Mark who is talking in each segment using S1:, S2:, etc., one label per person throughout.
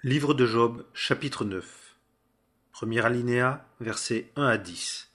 S1: Livre de Job, chapitre 9. Premier alinéa, versets 1 à 10.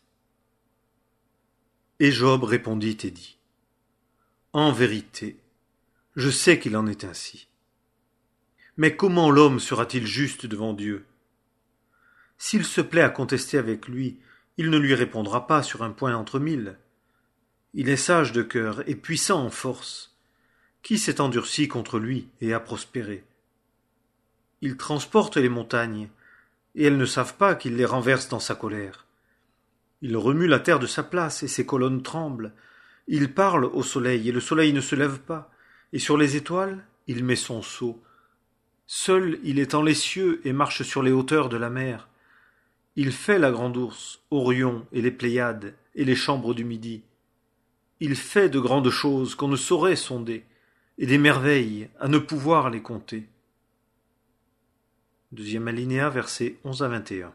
S1: Et Job répondit et dit : En vérité, je sais qu'il en est ainsi. Mais comment l'homme sera-t-il juste devant Dieu ? S'il se plaît à contester avec lui, il ne lui répondra pas sur un point entre mille. Il est sage de cœur et puissant en force. Qui s'est endurci contre lui et a prospéré ? Il transporte les montagnes, et elles ne savent pas qu'il les renverse dans sa colère. Il remue la terre de sa place, et ses colonnes tremblent. Il parle au soleil, et le soleil ne se lève pas, et sur les étoiles, il met son sceau. Seul il étend les cieux et marche sur les hauteurs de la mer. Il fait la grande ourse, Orion et les Pléiades, et les chambres du midi. Il fait de grandes choses qu'on ne saurait sonder, et des merveilles à ne pouvoir les compter. Deuxième alinéa, versets 11 à 21.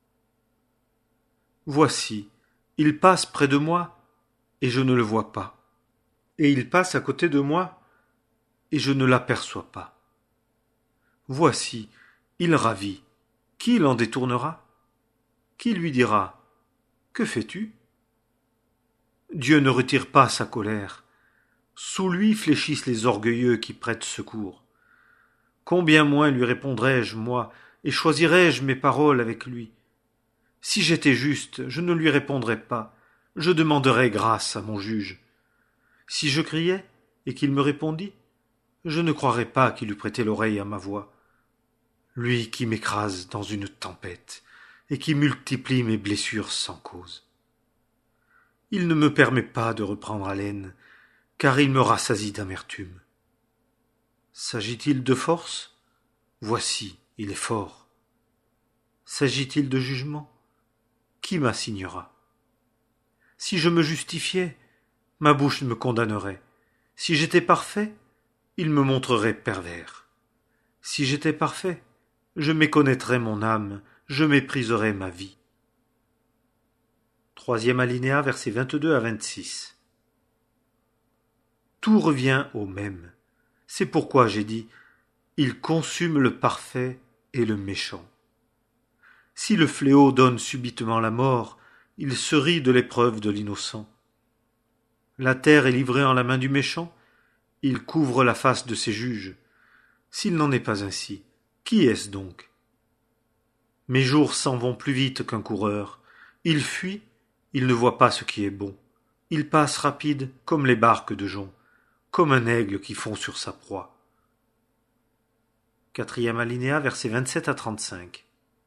S1: Voici, il passe près de moi, et je ne le vois pas. Et il passe à côté de moi, et je ne l'aperçois pas. Voici, il ravit. Qui l'en détournera ? Qui lui dira : Que fais-tu ? Dieu ne retire pas sa colère. Sous lui fléchissent les orgueilleux qui prêtent secours. Combien moins lui répondrais-je, moi, et choisirais-je mes paroles avec lui ? Si j'étais juste, je ne lui répondrais pas, je demanderais grâce à mon juge. Si je criais, et qu'il me répondît, je ne croirais pas qu'il eût prêté l'oreille à ma voix. Lui qui m'écrase dans une tempête, et qui multiplie mes blessures sans cause. Il ne me permet pas de reprendre haleine, car il me rassasie d'amertume. S'agit-il de force ? Voici, il est fort. S'agit-il de jugement ? Qui m'assignera ? Si je me justifiais, ma bouche me condamnerait. Si j'étais parfait, il me montrerait pervers. Si j'étais parfait, je méconnaîtrais mon âme, je mépriserais ma vie. Troisième alinéa, versets 22 à 26. Tout revient au même. C'est pourquoi j'ai dit : il consume le parfait et le méchant. Si le fléau donne subitement la mort, il se rit de l'épreuve de l'innocent. La terre est livrée en la main du méchant, il couvre la face de ses juges. S'il n'en est pas ainsi, qui est-ce donc ? Mes jours s'en vont plus vite qu'un coureur. Il fuit, il ne voit pas ce qui est bon. Il passe rapide comme les barques de jonc, comme un aigle qui fond sur sa proie. Quatrième alinéa, versets 27 à 35.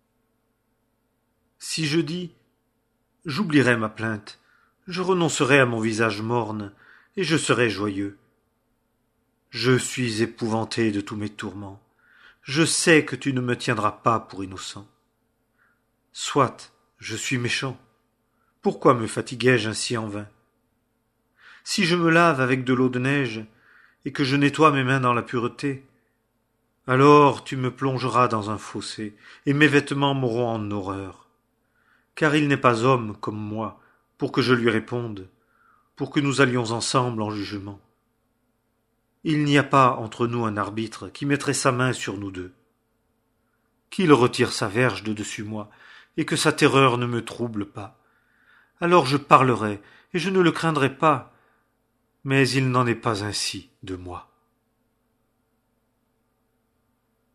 S1: Si je dis : j'oublierai ma plainte, je renoncerai à mon visage morne, et je serai joyeux. Je suis épouvanté de tous mes tourments. Je sais que tu ne me tiendras pas pour innocent. Soit, je suis méchant. Pourquoi me fatiguais-je ainsi en vain ? Si je me lave avec de l'eau de neige, et que je nettoie mes mains dans la pureté, alors tu me plongeras dans un fossé, et mes vêtements m'auront en horreur. Car il n'est pas homme comme moi, pour que je lui réponde, pour que nous allions ensemble en jugement. Il n'y a pas entre nous un arbitre qui mettrait sa main sur nous deux. Qu'il retire sa verge de dessus moi, et que sa terreur ne me trouble pas. Alors je parlerai, et je ne le craindrai pas, mais il n'en est pas ainsi de moi.